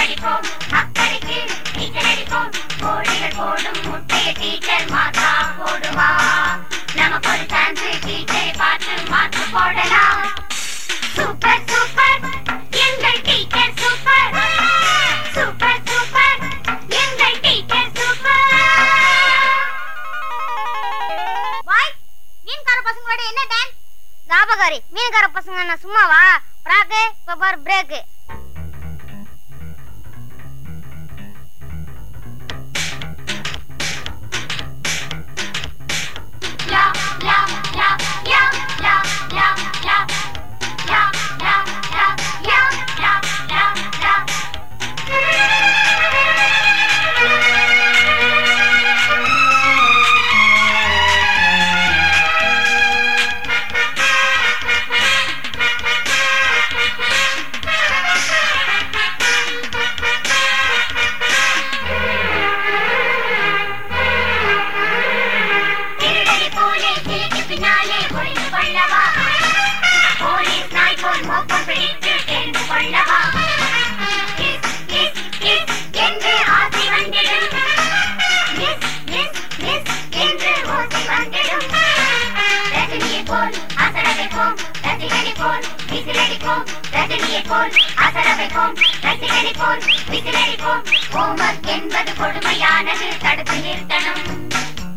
அடிப்போம் அக்கறைக்கு டீச்சர் அடிப்போம் கோழிகள் போடும் முட்டைய டீச்சர் மாத்தா போடுவா நமக்கு ஒரு சான்ஸ் டீச்சரை பார்த்து மாற்று போடலாம் சூப்பர் சூப்பர் எங்கள் டீச்சர் சூப்பர் சூப்பர் சூப்பர் எங்கள் டீச்சர் சூப்பர் பாய் மீன்கார பசங்களோட என்ன டான்ஸ் ஞாபகாரி மீன்கார பசங்க நான் சும்மாவா பிராக்கு பவர் பிரேக் யா யா யா யா யா யா யா யா யா யா யா யா யா யா பின்னாலே ஒளிந்து கொள்ளவா போலீஸ் நாய் போல் மோப்பம் பிடித்து தெரிந்து கொள்ளவா என்று ஆசை வந்திடும் என்று ஓசை வந்திடும் ரஜினியை போல் அசரவைப்போம் ரசிகனை போல் விசிலடிப்போம் ரஜினியை போல் அசரவைப்போம் ரசிகனை போல் விசிலடிப்போம் ஹோம்வொர்க் என்பது கொடுமையானது தடுத்து நிறுத்தணும்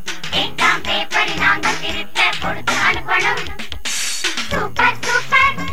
எக்ஸாம் பேப்பரை நாங்கள் திருத்த கொடுத்து அனுப்பணும் சூப்பர் சூப்பர்